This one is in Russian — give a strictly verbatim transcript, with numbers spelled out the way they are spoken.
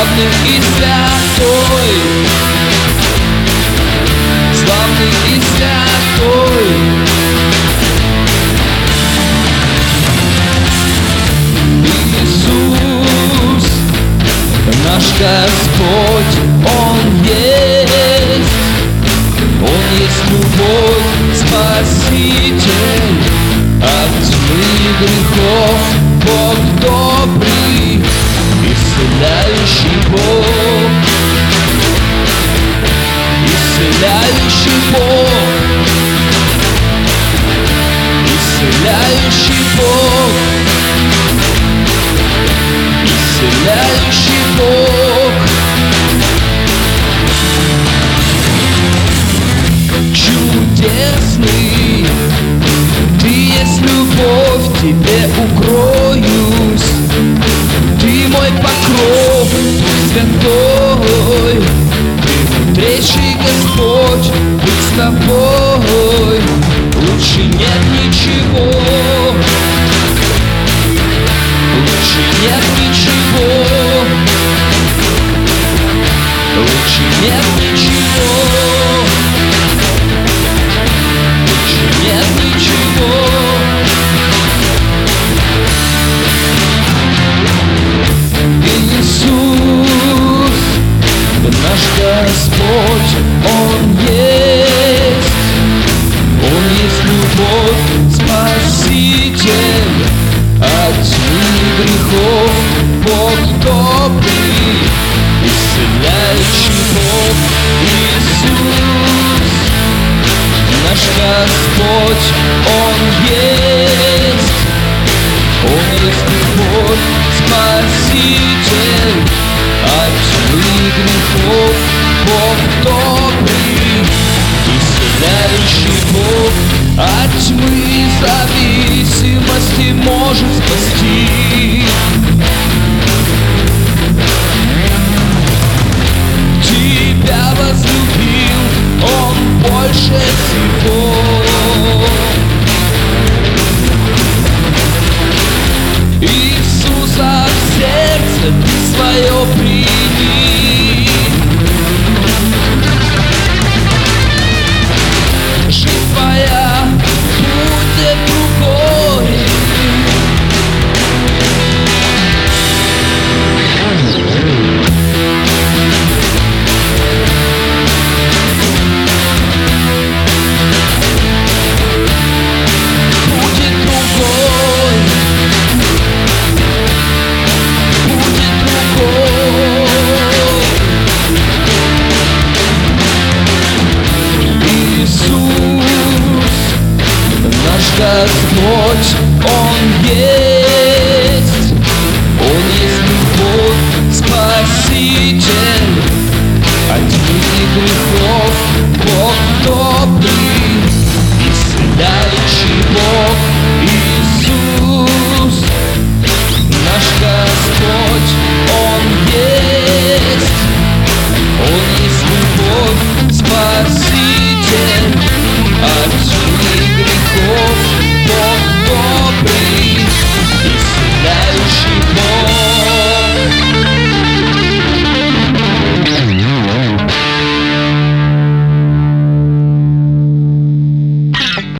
славный и святой, славный и святой. Иисус, наш Господь, Он есть, Он есть любовь, Спаситель, от тьмы и грехов Бог добрый, исцеляющий Бог, исцеляющий Бог, исцеляющий Бог, исцеляющий Бог. Чудесный, Ты есть любовь, Тебе укроюсь, Ты мой покров, святой, Ты мудрейший Господь, быть с Тобой лучше нет ничего, лучше нет ничего, лучше нет ничего, лучше нет ничего. Иисус, наш Господь, Он есть, Он есть любовь, Спаситель, от тьмы и грехов Бог добрый, исцеляющий Бог. Иисус, наш Господь, Он есть, Он есть любовь, Спаситель, от тьмы и грехов Бог добрый, исцеляющий Бог. От тьмы и зависимости может спасти. Тебя возлюбил Он больше всего. Иисуса в сердце Ты свое принял.